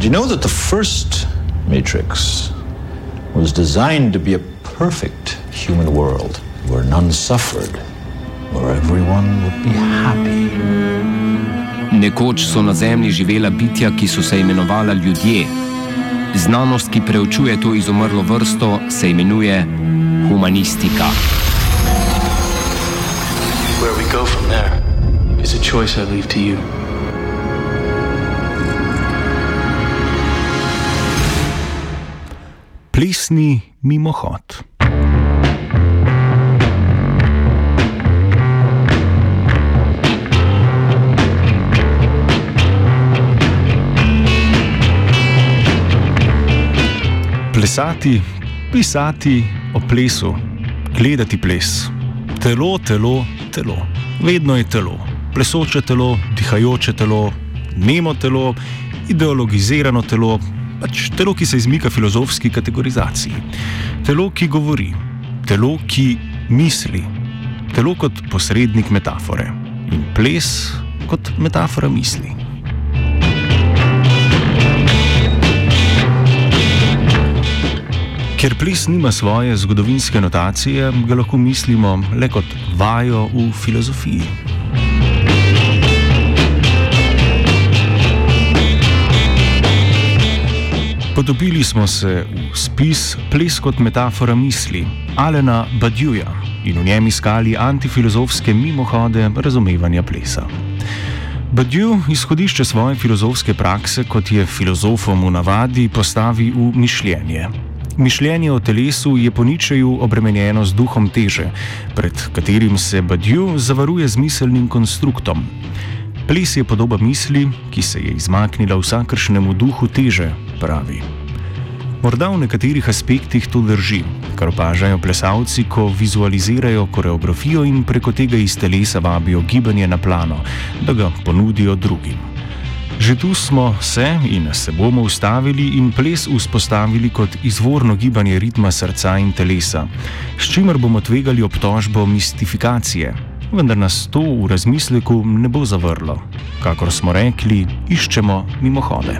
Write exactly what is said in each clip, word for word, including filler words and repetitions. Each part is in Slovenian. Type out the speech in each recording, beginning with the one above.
Did you know that the first Matrix was designed to be a perfect human world where none suffered, where everyone would be happy? Nekoč so na Zemlji živela bitja, ki so se imenovala ljudje. Znanost, ki preučuje to izumrlo vrsto, se imenuje humanistika. Where we go from there is a choice I leave to you. Plesni mimohod. Plesati, pisati o plesu, gledati ples. Telo, telo, telo. Vedno je telo. Plesoče telo, dihajoče telo, nemo telo, ideologizirano telo, pač telo, ki se izmika filozofski kategorizaciji. Telo, ki govori. Telo, ki misli. Telo kot posrednik metafore. In ples kot metafora misli. Ker ples nima svoje zgodovinske notacije, ga lahko mislimo le kot vajo v filozofiji. Potopili smo se v spis Ples kot metafora misli Alana Badiouja in v njem iskali antifilozofske mimohode razumevanja plesa. Badiou izhodišče svoje filozofske prakse, kot je filozofom v navadi, postavi v mišljenje. Mišljenje o telesu je po Nietzscheju obremenjeno z duhom teže, pred katerim se Badiou zavaruje z miselnim konstruktom. Ples je podoba misli, ki se je izmaknila vsakršnemu duhu teže, pravi. Morda v nekaterih aspektih to drži, kar opažajo plesalci, ko vizualizirajo koreografijo in preko tega iz telesa vabijo gibanje na plano, da ga ponudijo drugim. Že tu smo se in se bomo ustavili in ples vzpostavili kot izvorno gibanje ritma srca in telesa, s čimer bomo tvegali obtožbo mistifikacije, vendar nas to v razmisleku ne bo zavrlo. Kakor smo rekli, iščemo mimohode.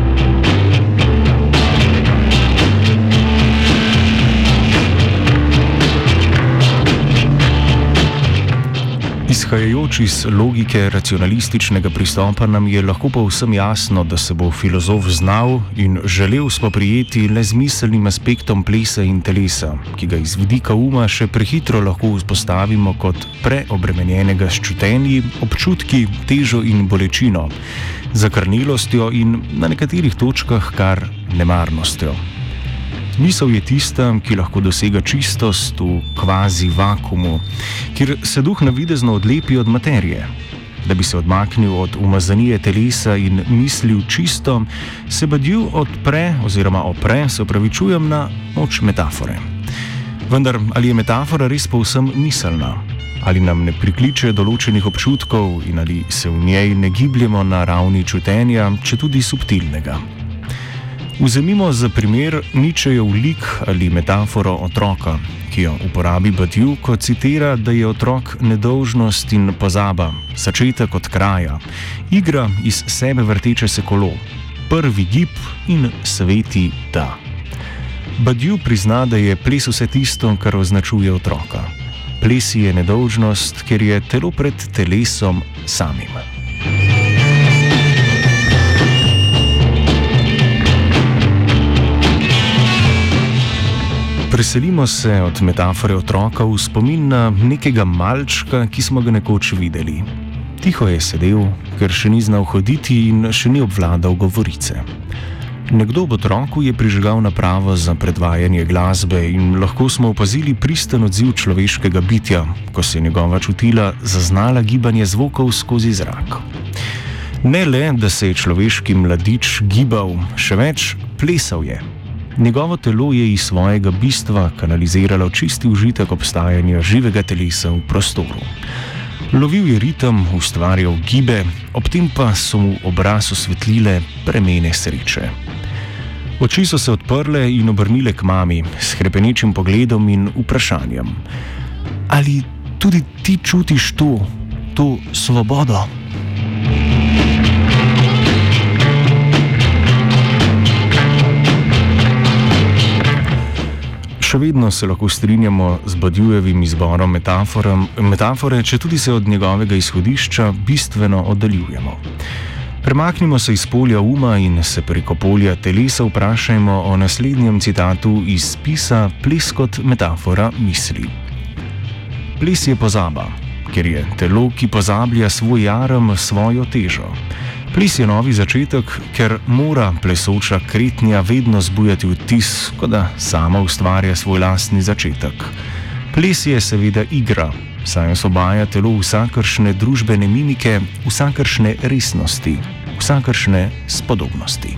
Izhajajoč iz logike racionalističnega pristopa nam je lahko povsem jasno, da se bo filozof znal in želel spoprijeti le z miselnim aspektom plesa in telesa, ki ga iz vidika uma še prehitro lahko vzpostavimo kot preobremenjenega s čutenji, občutki, težo in bolečino, zakrnelostjo in na nekaterih točkah kar nemarnostjo. Misel je tista, ki lahko dosega čistost v kvazi vakumu, kjer se duh navidezno odlepi od materije. Da bi se odmaknil od umazanije telesa in mislil čisto, se Badiou odpre oziroma opre, se opravičujem, na moč metafore. Vendar, ali je metafora res povsem miselna? Ali nam ne prikliče določenih občutkov in ali se v njej ne gibljemo na ravni čutenja, četudi subtilnega? Vzemimo za primer Nietzschejev lik ali metaforo otroka, ki jo uporabi Badiou, ko citira, da je otrok nedolžnost in pozaba, začetek od kraja, igra iz sebe vrteče se kolo, prvi gib in sveti da. Badiou prizna, da je ples vse tisto, kar označuje otroka. Ples je nedolžnost, ker je telo pred telesom samim. Preselimo se od metafore otroka v spomin na nekega malčka, ki smo ga nekoč videli. Tiho je sedel, ker še ni znal hoditi in še ni obvladal govorice. Nekdo ob otroku je prižgal napravo za predvajanje glasbe in lahko smo opazili pristen odziv človeškega bitja, ko se je njegova čutila zaznala gibanje zvokov skozi zrak. Ne le, da se je človeški mladič gibal, še več, plesal je. Njegovo telo je iz svojega bistva kanaliziralo čisti užitek obstajanja živega telesa v prostoru. Lovil je ritem, ustvarjal gibe, ob tem pa so mu obraz osvetlile premene sreče. Oči so se odprle in obrnile k mami s hrepenečim pogledom in vprašanjem. Ali tudi ti čutiš to, to svobodo? še vedno se lahko strinjamo z Badiouxevim izborom metafore, če tudi se od njegovega izhodišča bistveno oddaljujemo. Premaknimo se iz polja uma in se preko polja telesa vprašajmo o naslednjem citatu iz spisa Ples kot metafora misli. Ples je pozaba, ker je telo, ki pozablja svoj jarem, svojo težo. Ples je novi začetek, ker mora plesoča kretnja vedno zbujati vtis, kot da sama ustvarja svoj lastni začetek. Ples je seveda igra, saj osvobaja telo vsakršne družbene mimike, vsakršne resnosti, vsakršne spodobnosti.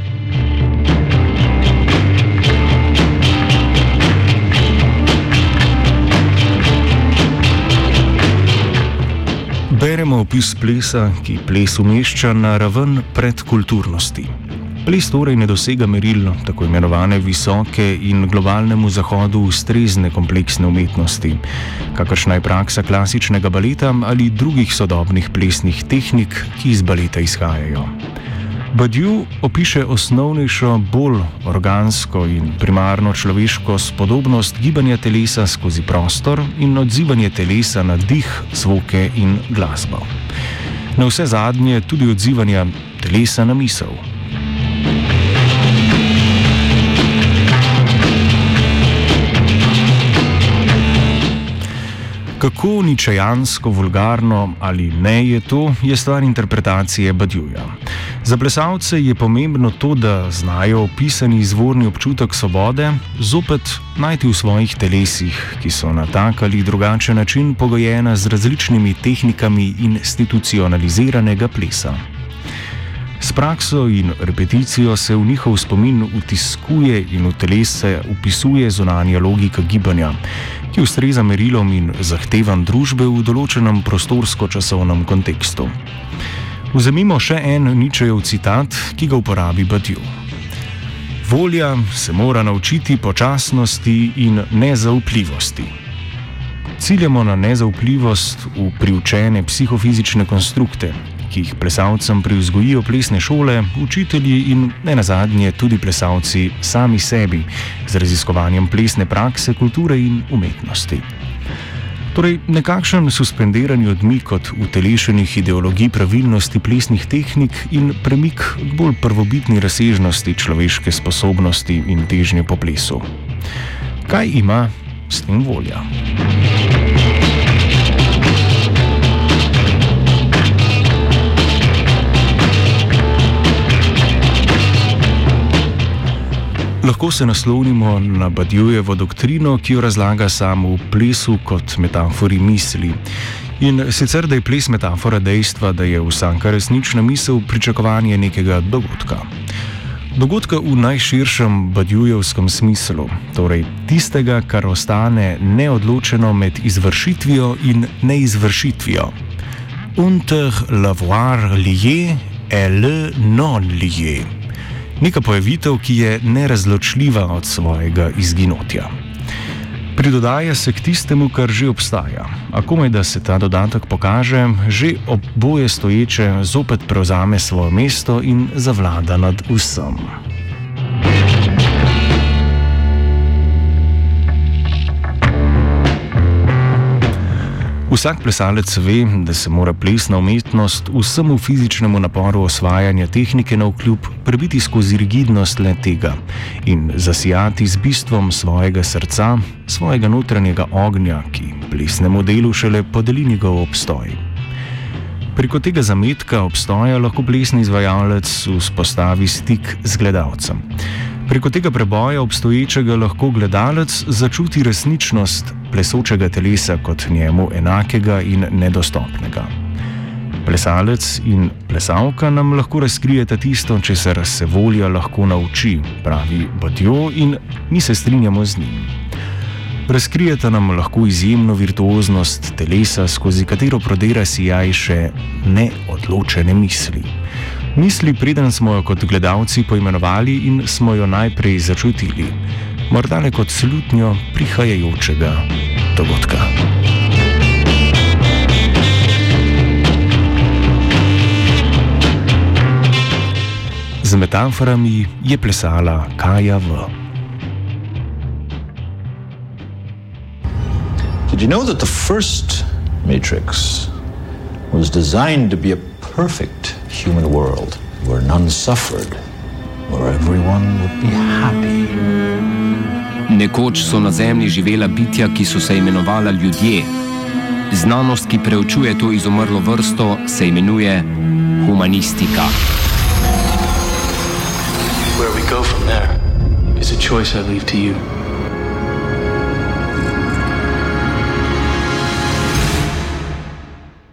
Beremo opis plesa, ki ples umešča na raven predkulturnosti. Ples torej ne dosega meril tako imenovane visoke in globalnemu zahodu ustrezne kompleksne umetnosti, kakršna je praksa klasičnega baleta ali drugih sodobnih plesnih tehnik, ki iz baleta izhajajo. Badiou opiše osnovnejšo, bolj organsko in primarno človeško spodobnost gibanja telesa skozi prostor in odzivanje telesa na dih, zvoke in glasbo. Na vse zadnje tudi odzivanja telesa na misel. Kako ničejansko, vulgarno ali ne je to, je stvar interpretacije Badiouxa. Za plesalce je pomembno to, da znajo opisani izvorni občutek svobode zopet najti v svojih telesih, ki so na tak ali drugačen način pogojena z različnimi tehnikami institucionaliziranega plesa. S prakso in repeticijo se v njihov spomin vtiskuje in v telese upisuje zunanja logika gibanja, ki ustreza merilom in zahtevam družbe v določenem prostorsko-časovnem kontekstu. Vzemimo še en Nietzschejev citat, ki ga uporabi Badiou. Volja se mora naučiti počasnosti in nezaupljivosti. Ciljamo na nezaupljivost v priučene psihofizične konstrukte, ki jih plesalcem privzgojijo plesne šole, učitelji in nenazadnje tudi plesalci sami sebi z raziskovanjem plesne prakse, kulture in umetnosti. Torej, nekakšen suspendirani odmik od utelešenih ideologij pravilnosti plesnih tehnik in premik k bolj prvobitni razsežnosti človeške sposobnosti in težnje po plesu. Kaj ima s tem volja? Lahko se naslonimo na Badiouxevo doktrino, ki jo razlaga sam v plesu kot metafori misli. In sicer, da je ples metafora dejstva, da je vsaka resnična misel pričakovanje nekega dogodka. Dogodka v najširšem Badiouxevskem smislu, torej tistega, kar ostane neodločeno med izvršitvijo in neizvršitvijo. Entre l'avoir lié et le non lié. Neka pojavitev, ki je nerazločljiva od svojega izginotja. Pridodaja se k tistemu, kar že obstaja, a komaj da se ta dodatek pokaže, že oboje stoječe zopet prevzame svoje mesto in zavlada nad vsem. Vsak plesalec ve, da se mora plesna umetnost vsemu fizičnemu naporu osvajanja tehnike navkljub prebiti skozi rigidnost le tega in zasijati z bistvom svojega srca, svojega notranjega ognja, ki plesnemu delu šele podeli njegov obstoj. Preko tega zametka obstoja lahko plesni izvajalec vzpostavi stik z gledalcem. Preko tega preboja obstoječega lahko gledalec začuti resničnost plesočega telesa kot njemu enakega in nedostopnega. Plesalec in plesalka nam lahko razkrijeta tisto, česar se volja lahko nauči, pravi Badiou, in mi se strinjamo z njim. Razkrijeta nam lahko izjemno virtuoznost telesa, skozi katero prodira sijaj še neodločene misli. Misli, preden smo jo kot gledalci poimenovali in smo jo najprej začutili, morda le kot slutnjo prihajajočega dogodka. Z metaforami je plesala Kaja V. Did you know that the first Matrix was designed to be a perfect human world where none suffered, where everyone would be happy? Nekoč so na Zemlji živela bitja, ki so se imenovala ljudje. Znanost, ki preučuje to izumrlo vrsto, se imenuje humanistika. Where we go from there is a choice I leave to you.